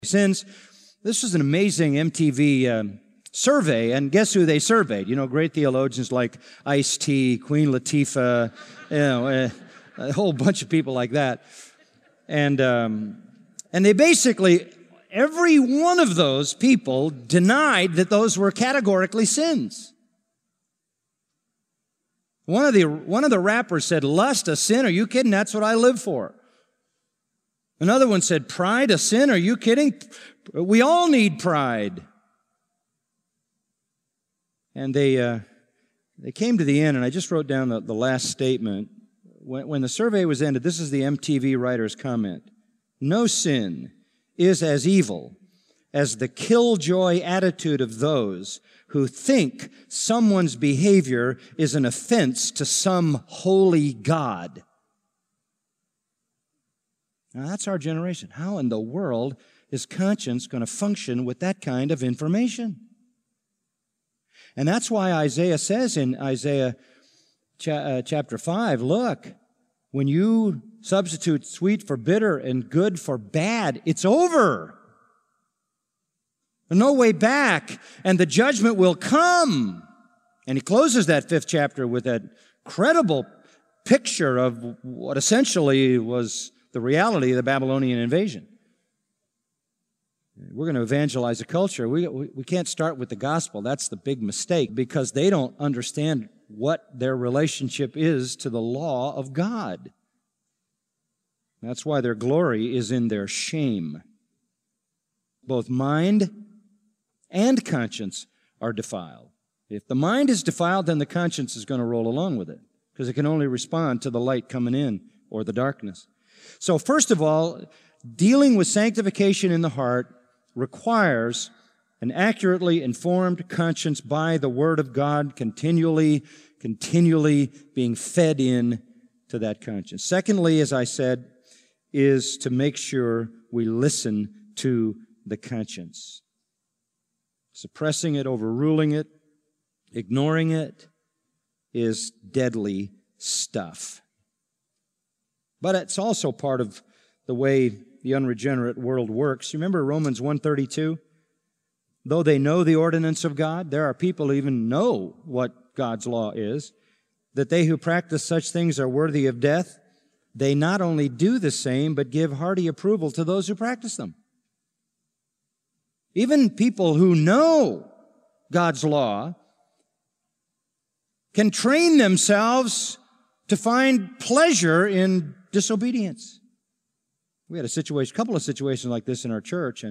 sins. This was an amazing MTV survey, and guess who they surveyed? You know, great theologians like Ice-T, Queen Latifah, a whole bunch of people like that. And they basically, every one of those people denied that those were categorically sins. One of the rappers said, "Lust, a sin? Are you kidding? That's what I live for." Another one said, "Pride, a sin? Are you kidding? We all need pride." And they came to the end, and I just wrote down the last statement. When the survey was ended, this is the MTV writer's comment. "No sin is as evil as the killjoy attitude of those who think someone's behavior is an offense to some holy God." Now, that's our generation. How in the world is conscience going to function with that kind of information? And that's why Isaiah says in Isaiah chapter 5, look, when you substitute sweet for bitter and good for bad, it's over. There's no way back, and the judgment will come. And he closes that 5th chapter with that credible picture of what essentially was the reality of the Babylonian invasion. We're going to evangelize a culture. We can't start with the gospel. That's the big mistake, because they don't understand what their relationship is to the law of God. That's why their glory is in their shame. Both mind and conscience are defiled. If the mind is defiled, then the conscience is going to roll along with it, because it can only respond to the light coming in or the darkness. So first of all, dealing with sanctification in the heart requires an accurately informed conscience by the Word of God, continually being fed in to that conscience. Secondly, as I said, is to make sure we listen to the conscience. Suppressing it, overruling it, ignoring it is deadly stuff. But it's also part of the way the unregenerate world works. You remember Romans 1:32? Though they know the ordinance of God, there are people who even know what God's law is, that they who practice such things are worthy of death. They not only do the same, but give hearty approval to those who practice them. Even people who know God's law can train themselves to find pleasure in disobedience. We had a couple of situations like this in our church, and